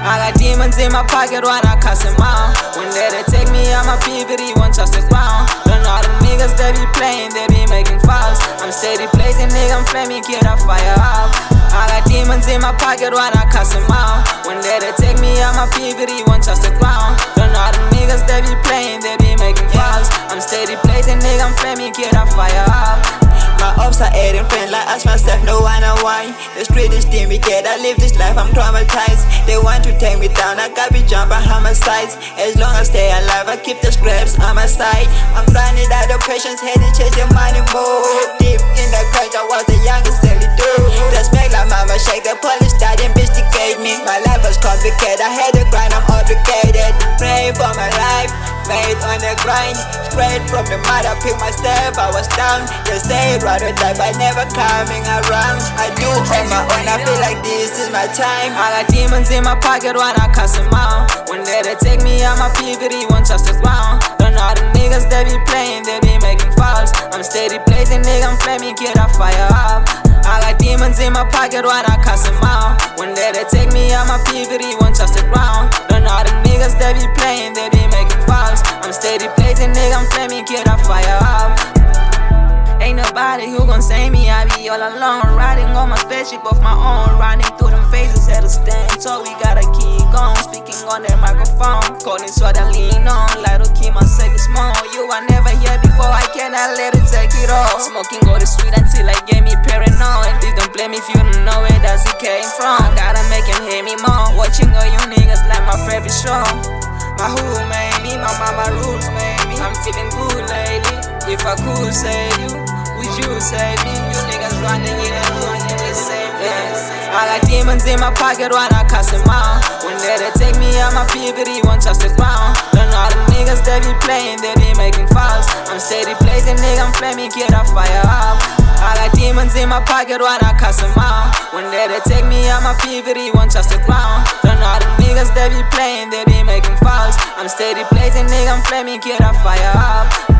I got demons in my pocket when I cuss them out. When they take me, I'm a PVD, won't touch the ground. Don't know the niggas, they be playing, they be making fouls. I'm steady blazing, nigga, I'm flaming, kid, I fire up. I got demons in my pocket when I cuss them out. When they take me, I'm a PVD, won't touch the ground. Don't know the niggas, they be playing, they be making fouls. I'm steady blazing, nigga, I'm flaming, kid, I fire up. My ups are adding friend like ask myself, no one know why. The street is steamy, kid, I live this life, I'm traumatized. They want to take me down, I got be jumping homicides. As long as I stay alive, I keep the scraps on my side. I'm grinding out the patience, headed chasing money more. Deep in the crunch, I was the youngest 72. Just make like mama shake, the police started investigate me. My life was complicated, I had to grind, I'm obligated. Pray for my life, faith on the grind. Straight from the mud, I picked myself, I was down. They say rather die, but never coming around. I do on my own, I feel like this is my time. I got demons in my pocket when I cuss them out. When they take me, I'm a PVD, won't touch the ground. Don't know the niggas, they be playing, they be making fouls. I'm steady blazing, nigga, I'm flaming, kid, I fire up. I got demons in my pocket when I cuss them out. When they take me, I'm a PVD, won't touch the ground. Don't know the niggas, they be playing, they be making fouls. I'm steady blazing, nigga, I'm flaming, kid, I fire up. Ain't nobody who gon' save me, I be all alone. Riding on my spaceship of my own. Riding through them phases at a stand. So we gotta keep going, speaking on that microphone. Calling so I lean on, like to keep my second small. You are never here before, I cannot let it take it all. Smoking go to sweet until I get me paranoid. Please don't blame me if you don't know where does it came from. Gotta make him hear me more. Watching all you niggas like my favorite show. My who made me, my mama rules made me. I'm feeling good lately. If I could save you, would you save me? You niggas running it and running it, save me. I got demons in my pocket when I cuss them out. When they take me, I'm a PVD, won't touch the ground. Don't know the niggas, they be playing, they be making fouls. I'm steady blazing, nigga, I'm flaming, kid, I fire up. I got demons in my pocket when I cuss them out. When they take me, I'm a PVD, won't touch the ground. Don't know the niggas, they be playing, they be making fouls. I'm steady blazing, nigga, I'm flaming, kid, I fire up.